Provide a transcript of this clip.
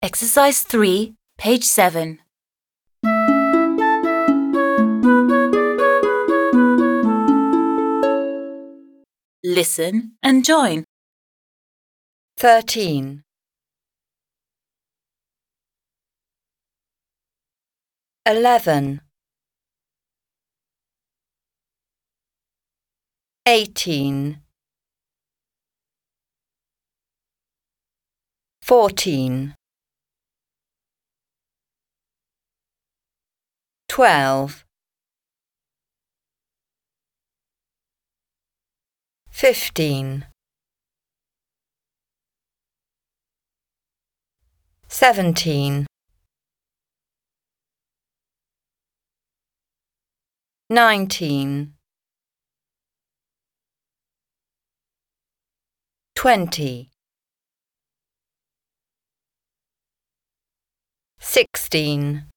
Exercise 3, page 7. Listen and join. 13. 11. 18. 14. 12. 15. 17. 19. 20. 16.